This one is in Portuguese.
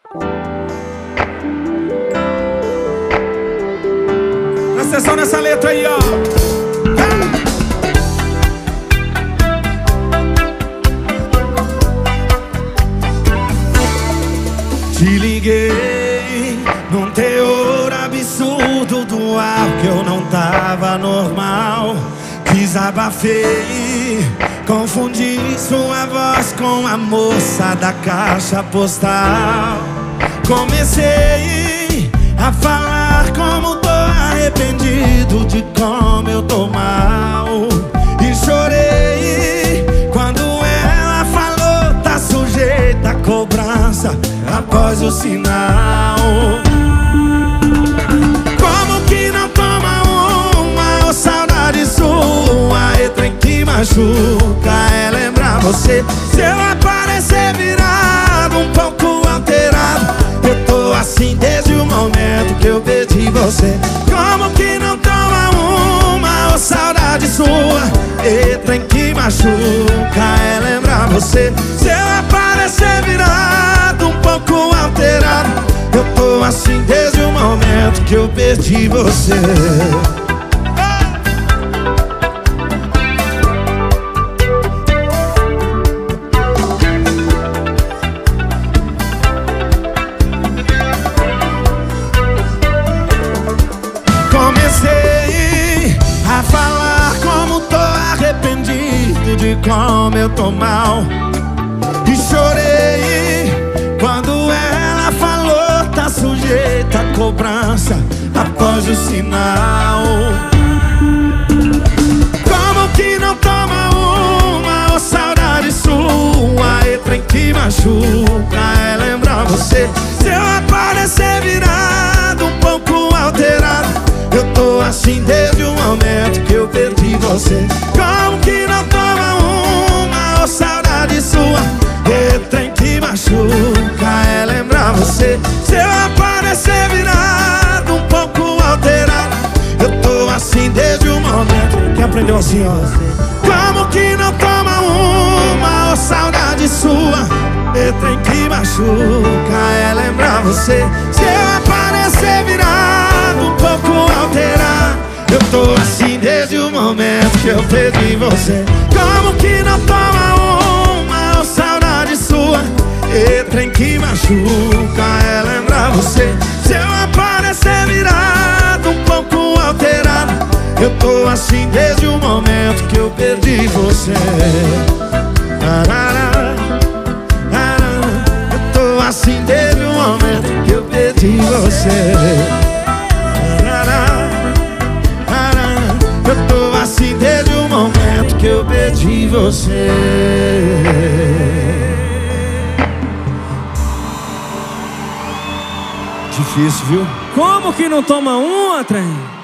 Presta atenção nessa letra aí, ó. Te liguei num teor absurdo do ar que eu não tava normal. Desabafei, confundi sua voz com a moça da caixa postal. Comecei a falar como tô arrependido de como eu tô mal. E chorei quando ela falou tá sujeita a cobrança após o sinal. Como que não toma uma, ô saudade sua, é trem que machuca, é lembrar você. Se eu aparecer virado, um pouco alterado, eu tô assim desde o momento que eu perdi você. Como que não toma uma, ô saudade sua, é trem que machuca, é lembrar você. Se eu aparecer virado, um pouco alterado, eu tô assim desde o momento que eu perdi você. Comecei a falar como tô arrependido de como eu tô mal. E chorei quando ela falou tá sujeita a cobrança após o sinal. Como que não toma uma, ô saudade sua, é trem que machuca, é lembrar você. Se eu aparecer virado, um pouco alterado, eu tô assim desde o momento que eu perdi você. Como que não toma uma, ô saudade sua, é trem que machuca, é lembrar você. Se eu aparecer virado, um pouco alterado, eu tô assim desde o momento. Quem aprendeu assim, ó? Como que não toma uma, ô saudade sua, é trem que machuca, é lembrar você. Se eu aparecer virado, um pouco alterado, eu tô assim desde o momento que eu perdi você. Como que não toma uma, ô saudade sua, é trem que machuca, é lembrar você. Se eu aparecer virado, um pouco alterado, eu tô assim desde o momento que eu perdi você. Eu tô assim desde o momento que eu perdi você. Eu tô assim desde o momento que eu perdi você. Difícil, viu? Como que não toma uma, trem?